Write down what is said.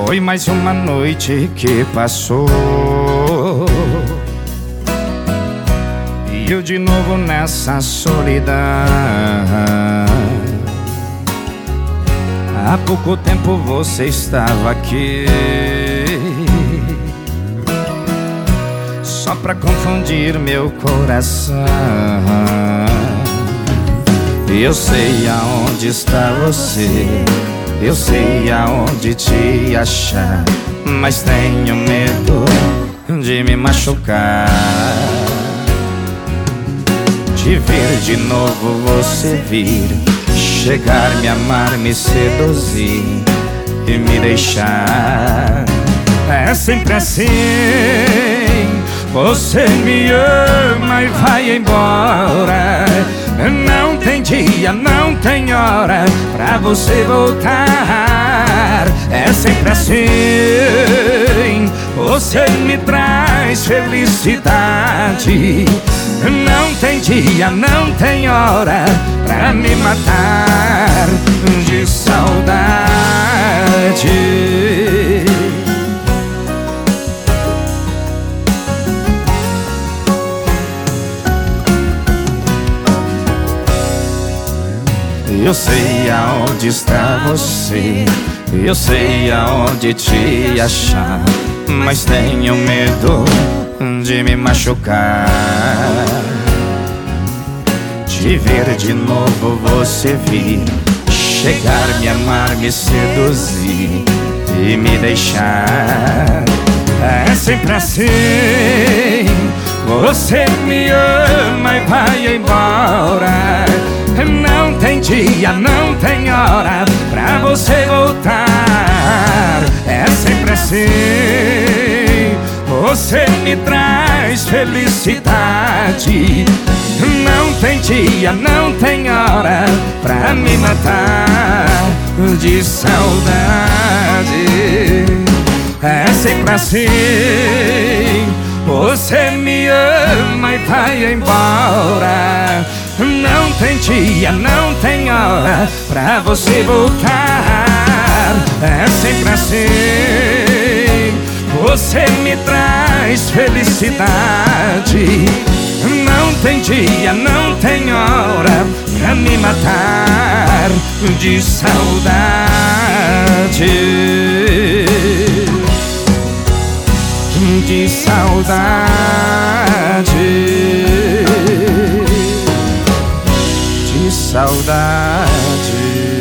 Foi mais uma noite que passou e eu de novo nessa solidão. Há pouco tempo você estava aqui, só pra confundir meu coração. Eu sei aonde está você, eu sei aonde te achar, mas tenho medo de me machucar. De ver de novo você vir, chegar, me amar, me seduzir e me deixar. É sempre assim, você me ama e vai embora. Não tem dia, não tem hora pra você voltar. É sempre assim, você me traz felicidade. Não tem dia, não tem hora pra me matar de saudade. Eu sei aonde está você, eu sei aonde te achar, mas tenho medo de me machucar. De ver de novo você vir, chegar, me amar, me seduzir e me deixar. É sempre assim, você me ama e vai embora. Não tem dia, não tem hora pra você voltar. É sempre assim, você me traz felicidade. Não tem dia, não tem hora pra me matar de saudade. É sempre assim, você me ama e vai embora. Não tem dia, não tem hora pra você voltar. É sempre assim, você me traz felicidade. Não tem dia, não tem hora pra me matar de saudade. De saudade. De saudade.